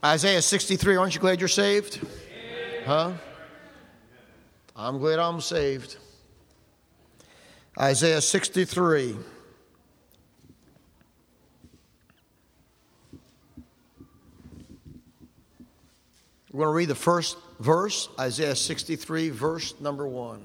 Isaiah 63, aren't you glad you're saved? Huh? I'm glad I'm saved. Isaiah 63. We're going to read the first verse, Isaiah 63, verse number 1.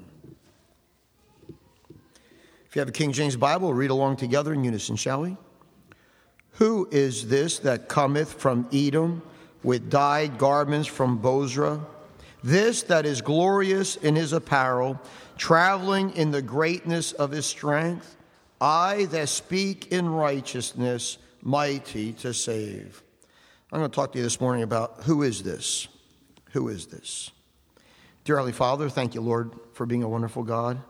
If you have a King James Bible, we'll read along together in unison, shall we? Who is this that cometh from Edom with dyed garments from Bozrah? This that is glorious in his apparel, traveling in the greatness of his strength? I that speak in righteousness, mighty to save. I'm going to talk to you this morning about who is this? Who is this? Dear Heavenly Father, thank you, Lord, for being a wonderful God.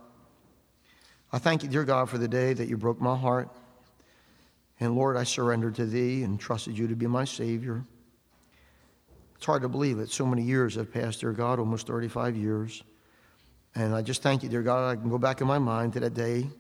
I thank you, dear God, for the day that you broke my heart. And Lord, I surrendered to thee and trusted you to be my Savior. It's hard to believe that so many years have passed, dear God, almost 35 years. And I just thank you, dear God, I can go back in my mind to that day.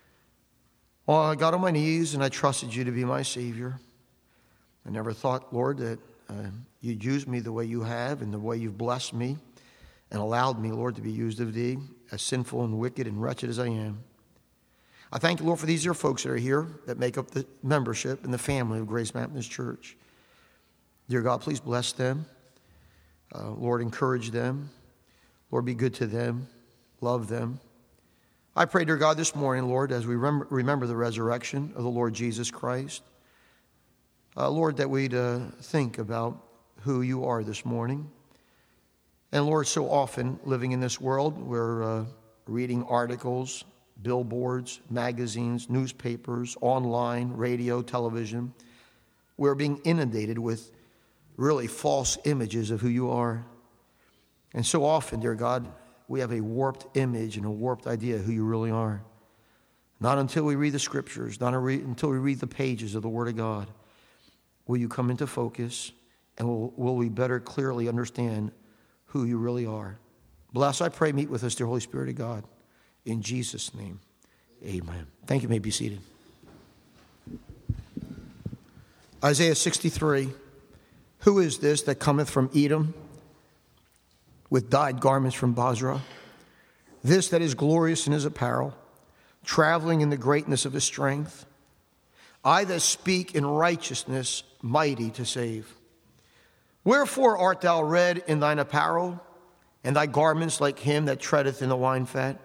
Oh, I got on my knees and I trusted you to be my Savior. I never thought, Lord, that you'd use me the way you have and the way you've blessed me and allowed me, Lord, to be used of thee, as sinful and wicked and wretched as I am. I thank you, Lord, for these dear folks that are here that make up the membership and the family of Grace Baptist Church. Dear God, please bless them. Lord, encourage them. Lord, be good to them. Love them. I pray, dear God, this morning, Lord, as we remember the resurrection of the Lord Jesus Christ, Lord, that we'd think about who you are this morning. And Lord, so often living in this world, we're reading articles, billboards, magazines, newspapers, online, radio, television. We're being inundated with really false images of who you are. And so often, dear God, we have a warped image and a warped idea of who you really are. Not until we read the scriptures, until we read the pages of the Word of God, will you come into focus, and will we better clearly understand who you really are. Bless, I pray, meet with us, dear Holy Spirit of God. In Jesus' name, amen. Thank you. You may be seated. Isaiah 63. Who is this that cometh from Edom with dyed garments from Bozrah? This that is glorious in his apparel, traveling in the greatness of his strength. I that speak in righteousness, mighty to save. Wherefore art thou red in thine apparel, and thy garments like him that treadeth in the wine fat?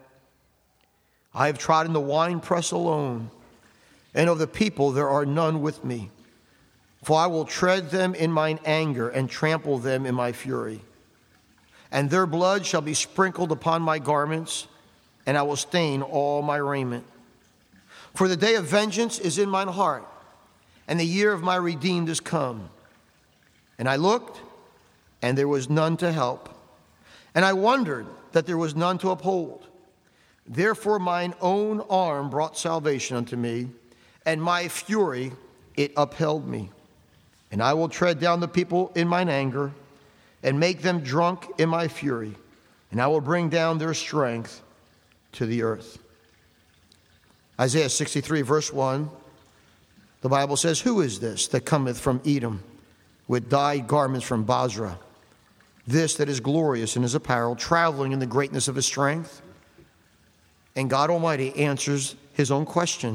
I have trodden the winepress alone, and of the people there are none with me. For I will tread them in mine anger, and trample them in my fury. And their blood shall be sprinkled upon my garments, and I will stain all my raiment. For the day of vengeance is in mine heart, and the year of my redeemed is come. And I looked, and there was none to help. And I wondered that there was none to uphold. Therefore mine own arm brought salvation unto me, and my fury it upheld me. And I will tread down the people in mine anger, and make them drunk in my fury, and I will bring down their strength to the earth. Isaiah 63, verse 1, the Bible says, Who is this that cometh from Edom with dyed garments from Bozrah? This that is glorious in his apparel, traveling in the greatness of his strength. And God Almighty answers his own question.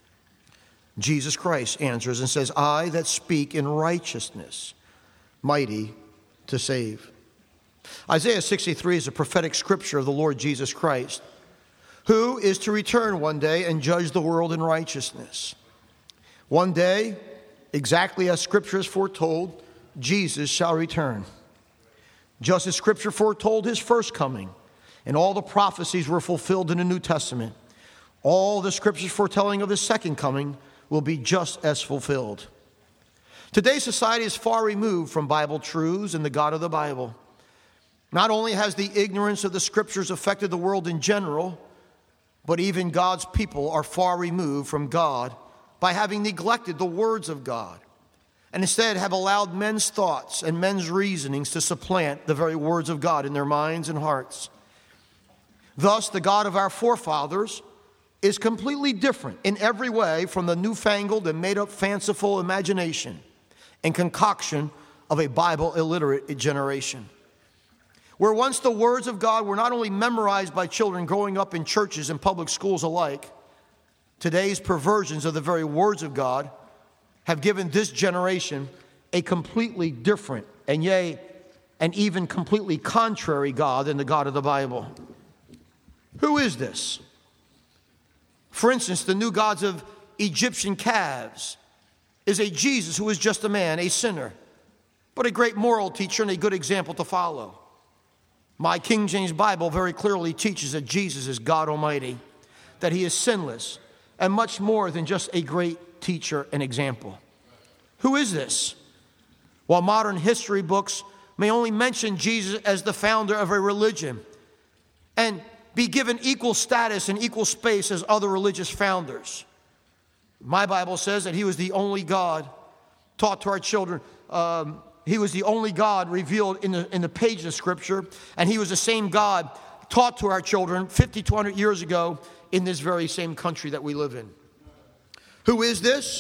Jesus Christ answers and says, I that speak in righteousness, mighty to save. Isaiah 63 is a prophetic scripture of the Lord Jesus Christ, who is to return one day and judge the world in righteousness. One day, exactly as Scripture is foretold, Jesus shall return. Just as Scripture foretold his first coming, and all the prophecies were fulfilled in the New Testament, all the Scriptures foretelling of his second coming will be just as fulfilled. Today's society is far removed from Bible truths and the God of the Bible. Not only has the ignorance of the Scriptures affected the world in general, but even God's people are far removed from God by having neglected the words of God, and instead have allowed men's thoughts and men's reasonings to supplant the very words of God in their minds and hearts. Thus, the God of our forefathers is completely different in every way from the newfangled and made-up fanciful imagination and concoction of a Bible illiterate generation. Where once the words of God were not only memorized by children growing up in churches and public schools alike, today's perversions of the very words of God have given this generation a completely different and even completely contrary God than the God of the Bible. Who is this? For instance, the new gods of Egyptian calves is a Jesus who is just a man, a sinner, but a great moral teacher and a good example to follow. My King James Bible very clearly teaches that Jesus is God Almighty, that he is sinless, and much more than just a great teacher and example. Who is this? While modern history books may only mention Jesus as the founder of a religion and be given equal status and equal space as other religious founders, my Bible says that he was the only God taught to our children. He was the only God revealed in the pages of Scripture, and he was the same God taught to our children 5,200 years ago in this very same country that we live in. Who is this?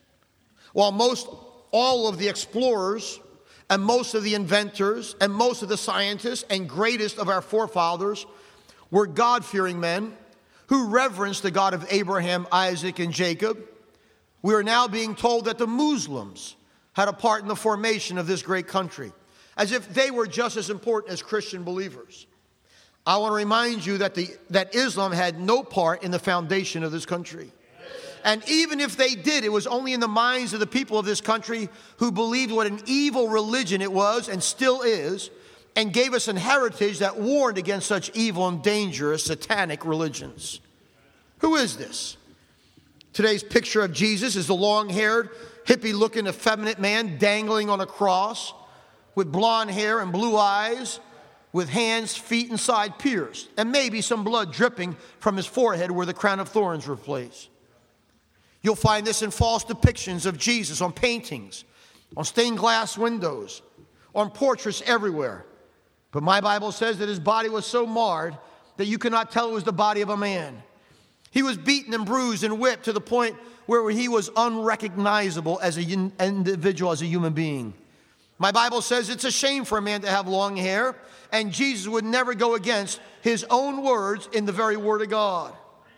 Well, all of the explorers and most of the inventors and most of the scientists and greatest of our forefathers were God-fearing men who reverenced the God of Abraham, Isaac, and Jacob. We are now being told that the Muslims had a part in the formation of this great country, as if they were just as important as Christian believers. I want to remind you that Islam had no part in the foundation of this country. And even if they did, it was only in the minds of the people of this country who believed what an evil religion it was and still is, and gave us an heritage that warned against such evil and dangerous satanic religions. Who is this? Today's picture of Jesus is the long-haired, hippie-looking, effeminate man dangling on a cross with blonde hair and blue eyes, with hands, feet, and side pierced, and maybe some blood dripping from his forehead where the crown of thorns were placed. You'll find this in false depictions of Jesus on paintings, on stained glass windows, on portraits everywhere. But my Bible says that his body was so marred that you cannot tell it was the body of a man. He was beaten and bruised and whipped to the point where he was unrecognizable as an individual, as a human being. My Bible says it's a shame for a man to have long hair, and Jesus would never go against his own words in the very word of God.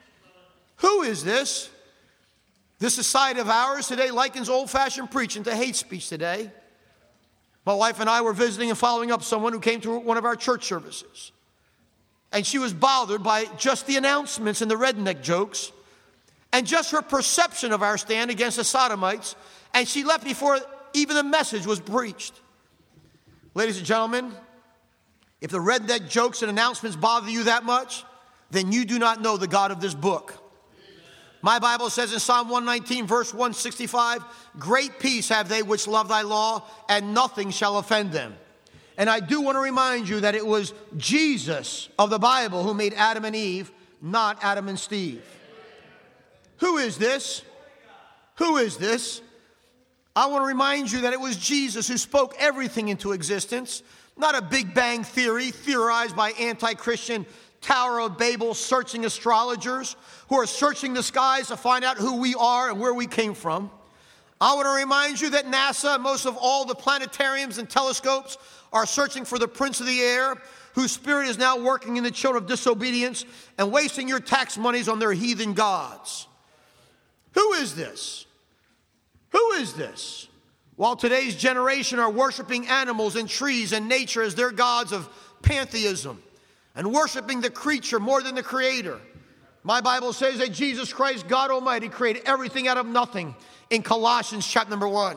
Who is this? This society of ours today likens old-fashioned preaching to hate speech today. My wife and I were visiting and following up someone who came to one of our church services. And she was bothered by just the announcements and the redneck jokes and just her perception of our stand against the sodomites. And she left before even the message was preached. Ladies and gentlemen, if the redneck jokes and announcements bother you that much, then you do not know the God of this book. My Bible says in Psalm 119, verse 165, great peace have they which love thy law, and nothing shall offend them. And I do want to remind you that it was Jesus of the Bible who made Adam and Eve, not Adam and Steve. Who is this? Who is this? I want to remind you that it was Jesus who spoke everything into existence, not a Big Bang theory theorized by anti-Christian Tower of Babel searching astrologers who are searching the skies to find out who we are and where we came from. I want to remind you that NASA and most of all the planetariums and telescopes are searching for the prince of the air, whose spirit is now working in the children of disobedience and wasting your tax monies on their heathen gods. Who is this? Who is this? While today's generation are worshiping animals and trees and nature as their gods of pantheism, and worshiping the creature more than the creator. My Bible says that Jesus Christ, God Almighty, created everything out of nothing in Colossians chapter number 1.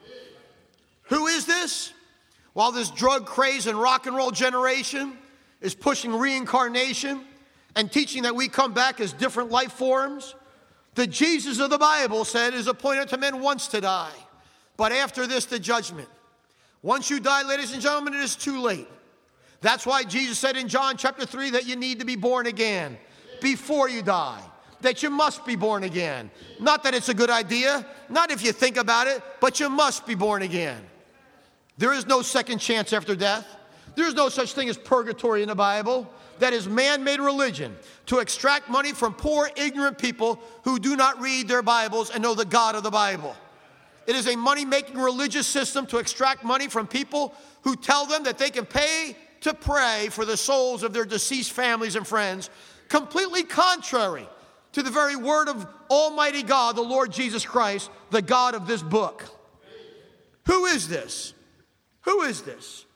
Who is this? While this drug craze and rock and roll generation is pushing reincarnation and teaching that we come back as different life forms, the Jesus of the Bible said is appointed to men once to die, but after this the judgment. Once you die, ladies and gentlemen, it is too late. That's why Jesus said in John chapter 3 that you need to be born again before you die, that you must be born again. Not that it's a good idea, not if you think about it, but you must be born again. There is no second chance after death. There is no such thing as purgatory in the Bible. That is man-made religion to extract money from poor, ignorant people who do not read their Bibles and know the God of the Bible. It is a money-making religious system to extract money from people who tell them that they can pay to pray for the souls of their deceased families and friends, completely contrary to the very word of Almighty God, the Lord Jesus Christ, the God of this book. Who is this? Who is this?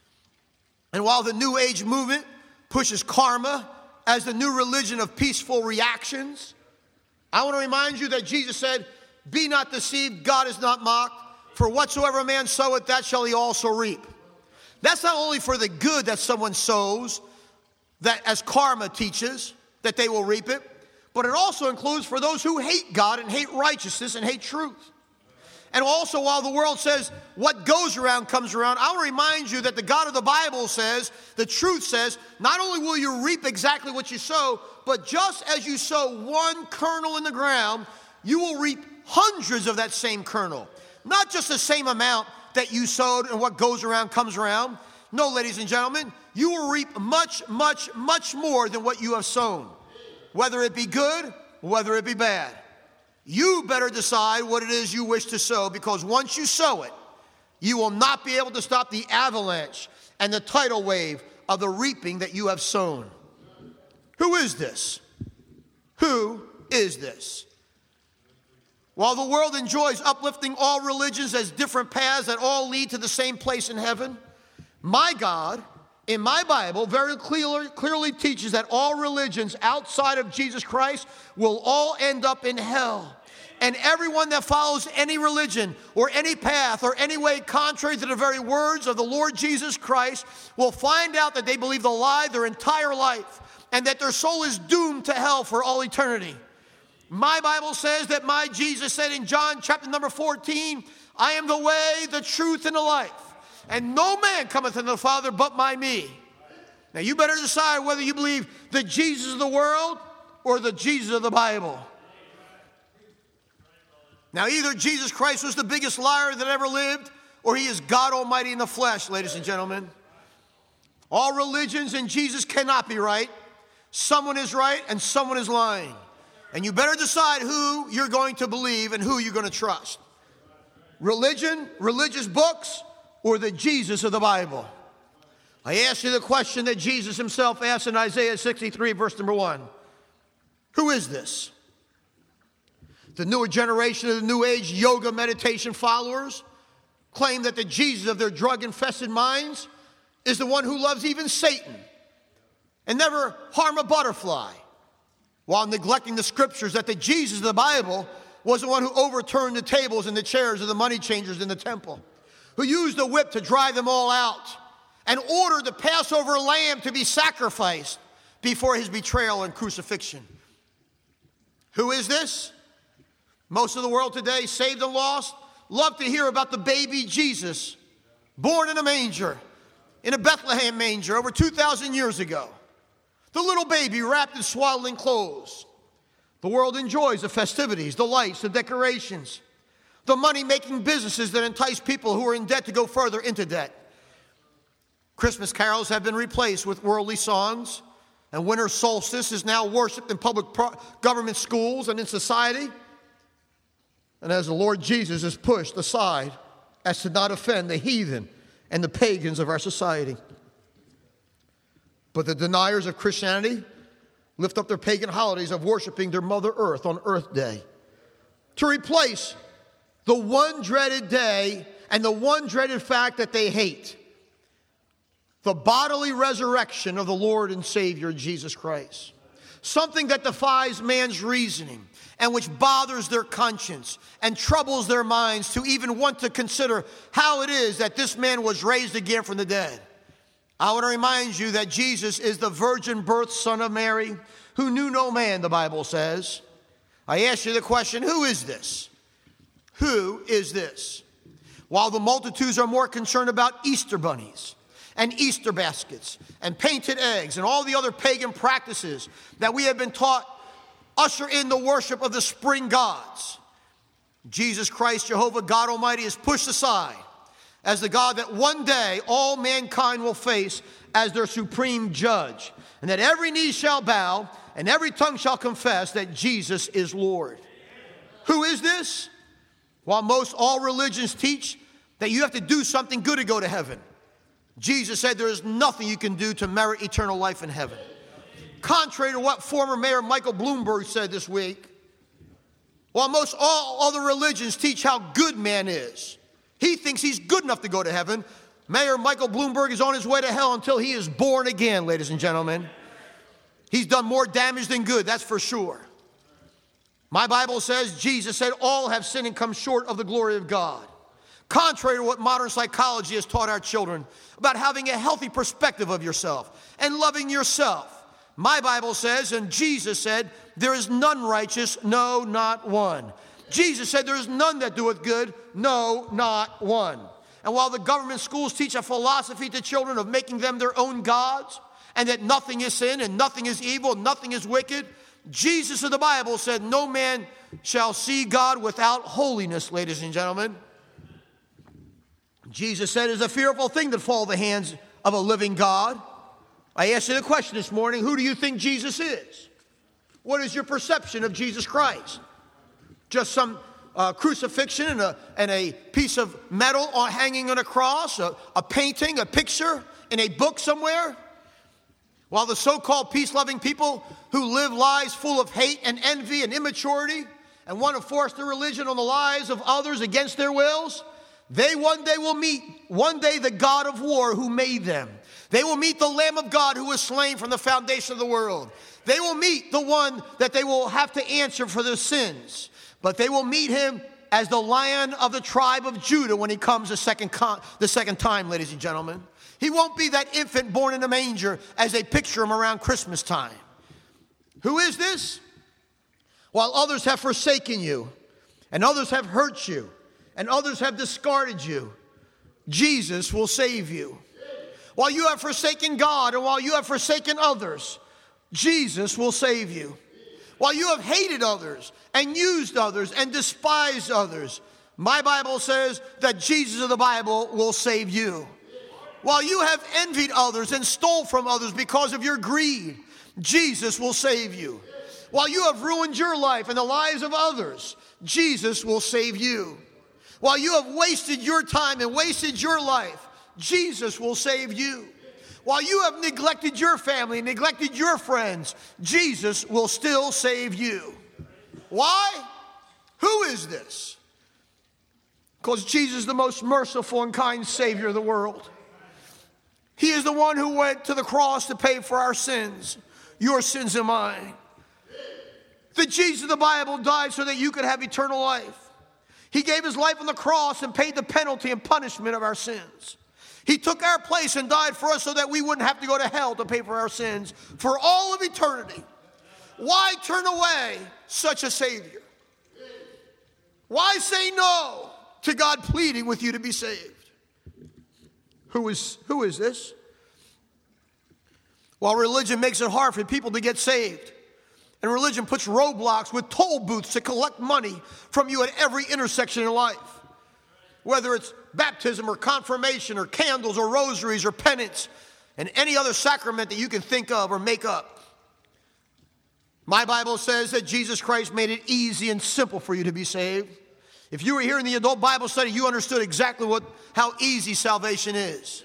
And while the New Age movement pushes karma as the new religion of peaceful reactions, I want to remind you that Jesus said, "Be not deceived, God is not mocked, for whatsoever a man soweth, that shall he also reap." That's not only for the good that someone sows, that as karma teaches, that they will reap it, but it also includes for those who hate God and hate righteousness and hate truth. And also, while the world says what goes around comes around, I will remind you that the God of the Bible says, the truth says, not only will you reap exactly what you sow, but just as you sow one kernel in the ground, you will reap hundreds of that same kernel. Not just the same amount that you sowed and what goes around comes around. No, ladies and gentlemen, you will reap much, much, much more than what you have sown. Whether it be good, whether it be bad. You better decide what it is you wish to sow, because once you sow it, you will not be able to stop the avalanche and the tidal wave of the reaping that you have sown. Who is this? Who is this? While the world enjoys uplifting all religions as different paths that all lead to the same place in heaven, my God, in my Bible, very clearly teaches that all religions outside of Jesus Christ will all end up in hell. And everyone that follows any religion or any path or any way contrary to the very words of the Lord Jesus Christ will find out that they believe the lie their entire life and that their soul is doomed to hell for all eternity. My Bible says that my Jesus said in John chapter number 14, "I am the way, the truth, and the life. And no man cometh unto the Father but by me." Now you better decide whether you believe the Jesus of the world or the Jesus of the Bible. Now either Jesus Christ was the biggest liar that ever lived, or he is God Almighty in the flesh, ladies and gentlemen. All religions and Jesus cannot be right. Someone is right and someone is lying. And you better decide who you're going to believe and who you're going to trust. Religion, religious books, or the Jesus of the Bible? I ask you the question that Jesus himself asked in Isaiah 63, verse number 1. Who is this? The newer generation of the New Age yoga meditation followers claim that the Jesus of their drug-infested minds is the one who loves even Satan and never harm a butterfly, while neglecting the scriptures that the Jesus of the Bible was the one who overturned the tables and the chairs of the money changers in the temple, who used the whip to drive them all out, and ordered the Passover lamb to be sacrificed before his betrayal and crucifixion. Who is this? Most of the world today, saved and lost, love to hear about the baby Jesus, born in a manger, in a Bethlehem manger over 2,000 years ago. The little baby wrapped in swaddling clothes. The world enjoys the festivities, the lights, the decorations, the money-making businesses that entice people who are in debt to go further into debt. Christmas carols have been replaced with worldly songs, and winter solstice is now worshipped in public government schools and in society. And as the Lord Jesus is pushed aside as to not offend the heathen and the pagans of our society. But the deniers of Christianity lift up their pagan holidays of worshiping their Mother Earth on Earth Day to replace the one dreaded day and the one dreaded fact that they hate: the bodily resurrection of the Lord and Savior Jesus Christ. Something that defies man's reasoning and which bothers their conscience and troubles their minds to even want to consider how it is that this man was raised again from the dead. I want to remind you that Jesus is the virgin birth son of Mary, who knew no man, the Bible says. I ask you the question, who is this? Who is this? While the multitudes are more concerned about Easter bunnies and Easter baskets and painted eggs and all the other pagan practices that we have been taught usher in the worship of the spring gods, Jesus Christ, Jehovah God Almighty, is pushed aside as the God that one day all mankind will face as their supreme judge, and that every knee shall bow and every tongue shall confess that Jesus is Lord. Who is this? While most all religions teach that you have to do something good to go to heaven, Jesus said there is nothing you can do to merit eternal life in heaven. Contrary to what former Mayor Michael Bloomberg said this week, while most all other religions teach how good man is, he thinks he's good enough to go to heaven. Mayor Michael Bloomberg is on his way to hell until he is born again, ladies and gentlemen. He's done more damage than good, that's for sure. My Bible says, Jesus said, all have sinned and come short of the glory of God. Contrary to what modern psychology has taught our children about having a healthy perspective of yourself and loving yourself, my Bible says, and Jesus said, there is none righteous, no, not one. Jesus said, there is none that doeth good, no, not one. And while the government schools teach a philosophy to children of making them their own gods, and that nothing is sin and nothing is evil, nothing is wicked, Jesus of the Bible said, no man shall see God without holiness, ladies and gentlemen. Jesus said, it's a fearful thing to fall in the hands of a living God. I asked you the question this morning, who do you think Jesus is? What is your perception of Jesus Christ? Just some crucifixion and a piece of metal hanging on a cross, a painting, a picture in a book somewhere? While the so-called peace-loving people who live lives full of hate and envy and immaturity and want to force their religion on the lives of others against their wills, they one day will meet the God of war who made them. They will meet the Lamb of God who was slain from the foundation of the world. They will meet the one that they will have to answer for their sins. But they will meet him as the Lion of the tribe of Judah when he comes the second time, ladies and gentlemen. He won't be that infant born in a manger as they picture him around Christmas time. Who is this? While others have forsaken you, and others have hurt you, and others have discarded you, Jesus will save you. While you have forsaken God, and while you have forsaken others, Jesus will save you. While you have hated others, and used others, and despised others, my Bible says that Jesus of the Bible will save you. While you have envied others and stole from others because of your greed, Jesus will save you. While you have ruined your life and the lives of others, Jesus will save you. While you have wasted your time and wasted your life, Jesus will save you. While you have neglected your family, neglected your friends, Jesus will still save you. Why? Who is this? Because Jesus is the most merciful and kind Savior of the world. He is the one who went to the cross to pay for our sins, your sins and mine. The Jesus of the Bible died so that you could have eternal life. He gave his life on the cross and paid the penalty and punishment of our sins. He took our place and died for us so that we wouldn't have to go to hell to pay for our sins for all of eternity. Why turn away such a Savior? Why say no to God pleading with you to be saved? Who is this? While religion makes it hard for people to get saved, and religion puts roadblocks with toll booths to collect money from you at every intersection in life, whether it's baptism or confirmation or candles or rosaries or penance and any other sacrament that you can think of or make up. My Bible says that Jesus Christ made it easy and simple for you to be saved. If you were here in the adult Bible study, you understood exactly how easy salvation is.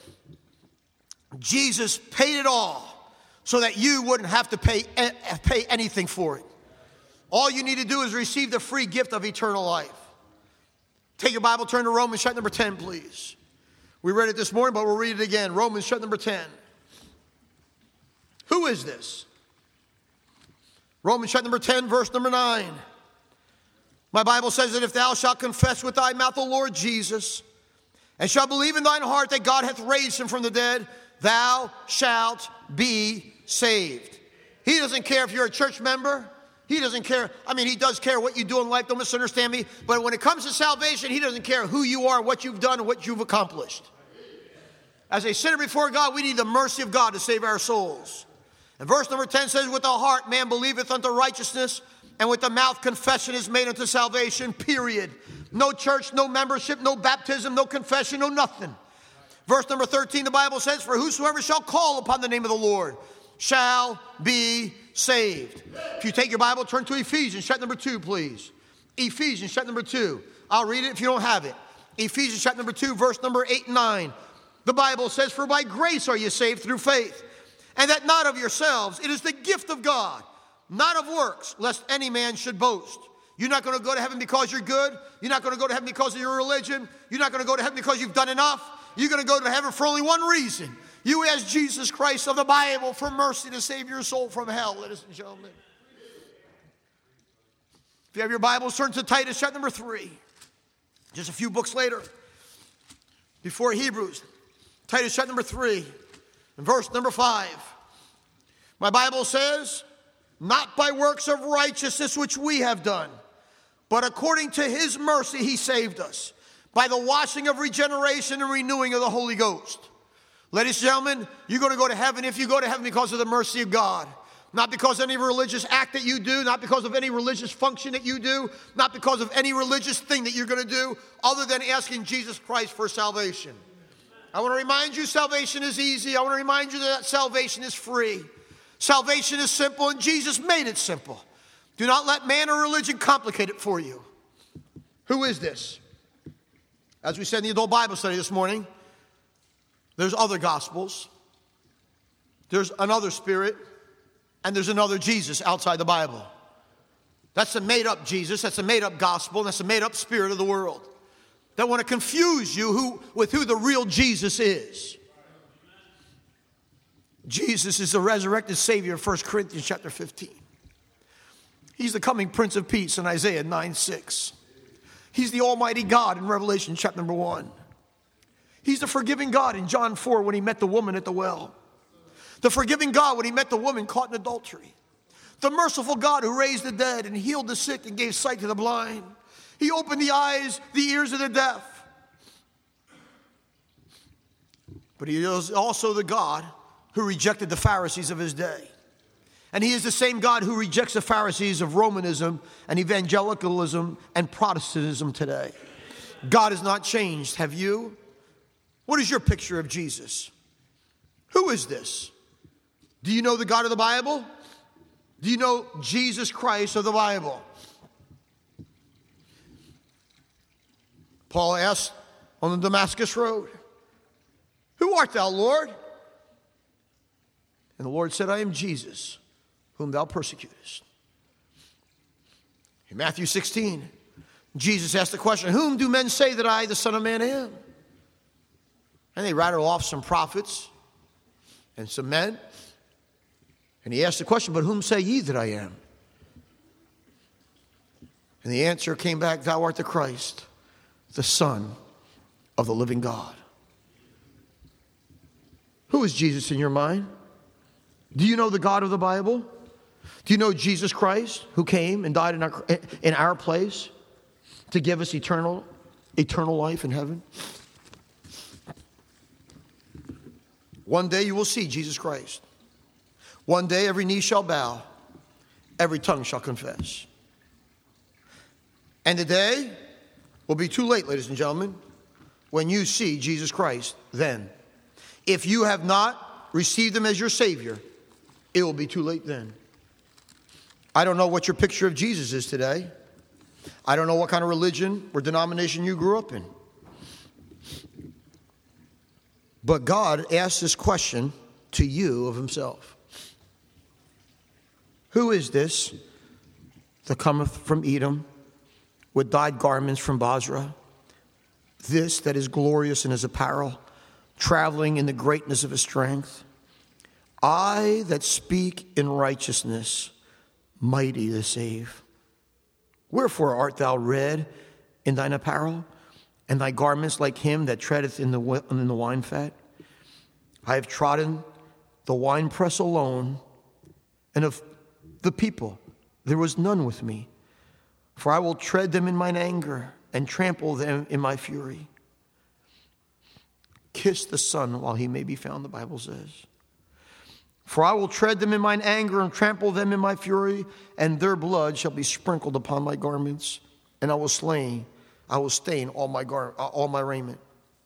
Jesus paid it all so that you wouldn't have to pay anything for it. All you need to do is receive the free gift of eternal life. Take your Bible, turn to Romans chapter number 10, please. We read it this morning, but we'll read it again. Romans chapter number 10. Who is this? Romans chapter number 10, verse number 9. My Bible says that if thou shalt confess with thy mouth the Lord Jesus, and shalt believe in thine heart that God hath raised him from the dead, thou shalt be saved. He doesn't care if you're a church member. He doesn't care. I mean, he does care what you do in life. Don't misunderstand me. But when it comes to salvation, he doesn't care who you are, what you've done, and what you've accomplished. As a sinner before God, we need the mercy of God to save our souls. And verse number 10 says, with the heart man believeth unto righteousness, and with the mouth confession is made unto salvation, period. No church, no membership, no baptism, no confession, no nothing. Verse number 13, the Bible says, for whosoever shall call upon the name of the Lord shall be saved. If you take your Bible, turn to Ephesians chapter number 2, please. Ephesians chapter number 2. I'll read it if you don't have it. Ephesians chapter number 2, verse number 8 and 9. The Bible says, "For by grace are you saved through faith, and that not of yourselves. It is the gift of God, not of works, lest any man should boast." You're not going to go to heaven because you're good. You're not going to go to heaven because of your religion. You're not going to go to heaven because you've done enough. You're going to go to heaven for only one reason. You ask Jesus Christ of the Bible for mercy to save your soul from hell, ladies and gentlemen. If you have your Bibles, turn to Titus chapter number 3. Just a few books later, before Hebrews, Titus chapter number 3, and verse number 5. My Bible says, "Not by works of righteousness which we have done, but according to his mercy he saved us, by the washing of regeneration and renewing of the Holy Ghost." Ladies and gentlemen, you're going to go to heaven if you go to heaven because of the mercy of God. Not because of any religious act that you do, not because of any religious function that you do, not because of any religious thing that you're going to do, other than asking Jesus Christ for salvation. I want to remind you salvation is easy. I want to remind you that salvation is free. Salvation is simple, and Jesus made it simple. Do not let man or religion complicate it for you. Who is this? As we said in the adult Bible study this morning, there's other gospels, there's another spirit, and there's another Jesus outside the Bible. That's a made-up Jesus, that's a made-up gospel, and that's a made-up spirit of the world that want to confuse you with who the real Jesus is. Jesus is the resurrected Savior in 1 Corinthians chapter 15. He's the coming Prince of Peace in Isaiah 9:6. He's the Almighty God in Revelation chapter number 1. He's the forgiving God in John 4 when he met the woman at the well. The forgiving God when he met the woman caught in adultery. The merciful God who raised the dead and healed the sick and gave sight to the blind. He opened the eyes, the ears of the deaf. But he is also the God who rejected the Pharisees of his day. And he is the same God who rejects the Pharisees of Romanism and evangelicalism and Protestantism today. God has not changed. Have you? What is your picture of Jesus? Who is this? Do you know the God of the Bible? Do you know Jesus Christ of the Bible? Paul asked on the Damascus road, "Who art thou, Lord?" And the Lord said, "I am Jesus, whom thou persecutest." In Matthew 16, Jesus asked the question, "Whom do men say that I, the Son of Man, am?" And they rattled off some prophets and some men. And he asked the question, "But whom say ye that I am?" And the answer came back, "Thou art the Christ, the Son of the living God." Who is Jesus in your mind? Do you know the God of the Bible? Do you know Jesus Christ who came and died in our place to give us eternal life in heaven? One day you will see Jesus Christ. One day every knee shall bow, every tongue shall confess. And the day will be too late, ladies and gentlemen, when you see Jesus Christ then. If you have not received him as your Savior, it will be too late then. I don't know what your picture of Jesus is today. I don't know what kind of religion or denomination you grew up in. But God asked this question to you of himself. Who is this that cometh from Edom with dyed garments from Bozrah? This that is glorious in his apparel, traveling in the greatness of his strength. I that speak in righteousness, mighty to save. Wherefore art thou red in thine apparel, and thy garments like him that treadeth in the wine fat? I have trodden the winepress alone, and of the people there was none with me. For I will tread them in mine anger, and trample them in my fury. Kiss the Son while he may be found, the Bible says. For I will tread them in mine anger, and trample them in my fury, and their blood shall be sprinkled upon my garments, and I will stain all my raiment.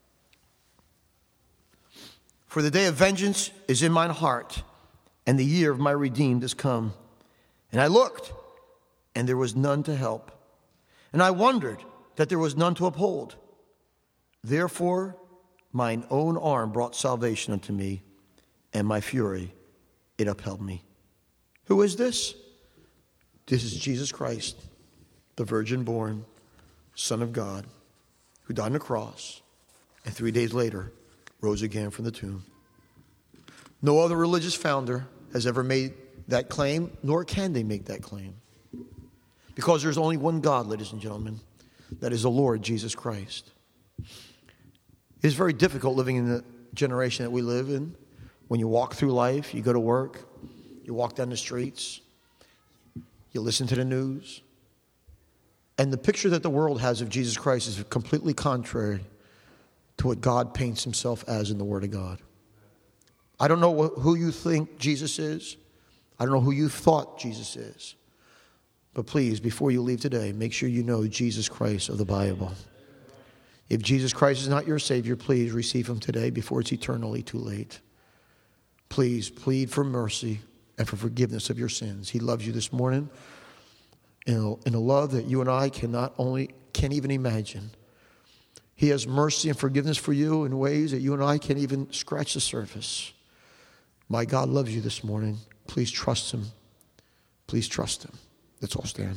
For the day of vengeance is in mine heart, and the year of my redeemed is come. And I looked, and there was none to help. And I wondered, that there was none to uphold. Therefore, mine own arm brought salvation unto me, and my fury, it upheld me. Who is this? This is Jesus Christ, the virgin born Son of God, who died on the cross, and 3 days later rose again from the tomb. No other religious founder has ever made that claim, nor can they make that claim. Because there's only one God, ladies and gentlemen, that is the Lord Jesus Christ. It is very difficult living in the generation that we live in. When you walk through life, you go to work, you walk down the streets, you listen to the news, and the picture that the world has of Jesus Christ is completely contrary to what God paints himself as in the Word of God. I don't know who you think Jesus is. I don't know who you thought Jesus is. But please, before you leave today, make sure you know Jesus Christ of the Bible. If Jesus Christ is not your Savior, please receive him today before it's eternally too late. Please plead for mercy and for forgiveness of your sins. He loves you this morning in a love that you and I can't even imagine. He has mercy and forgiveness for you in ways that you and I can't even scratch the surface. My God loves you this morning. Please trust him. Please trust him. Let's all stand.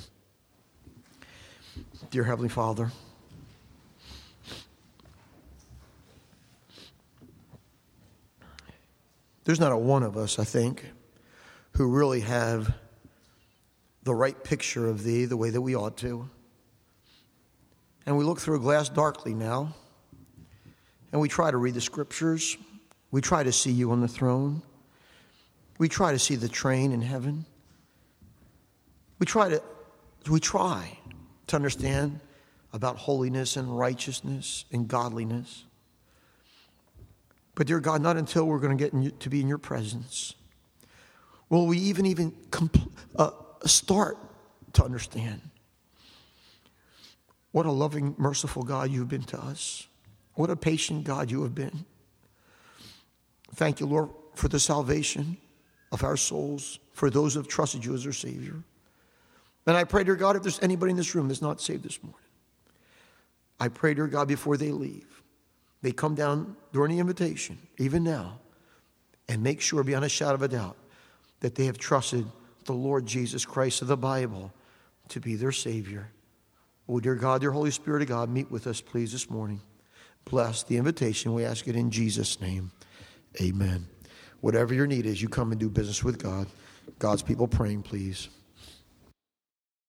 Dear Heavenly Father, there's not a one of us, I think, who really have the right picture of thee the way that we ought to. And we look through a glass darkly now, and we try to read the scriptures. We try to see you on the throne. We try to see the train in heaven. We try to understand about holiness and righteousness and godliness. But dear God, not until we're going to get to be in your presence will we even start to understand what a loving, merciful God you've been to us. What a patient God you have been. Thank you, Lord, for the salvation of our souls, for those who have trusted you as their Savior. And I pray, dear God, if there's anybody in this room that's not saved this morning, I pray, dear God, before they leave, they come down during the invitation, even now, and make sure beyond a shadow of a doubt that they have trusted the Lord Jesus Christ of the Bible to be their Savior. Oh, dear God, dear Holy Spirit of God, meet with us, please, this morning. Bless the invitation. We ask it in Jesus' name. Amen. Whatever your need is, you come and do business with God. God's people praying, please.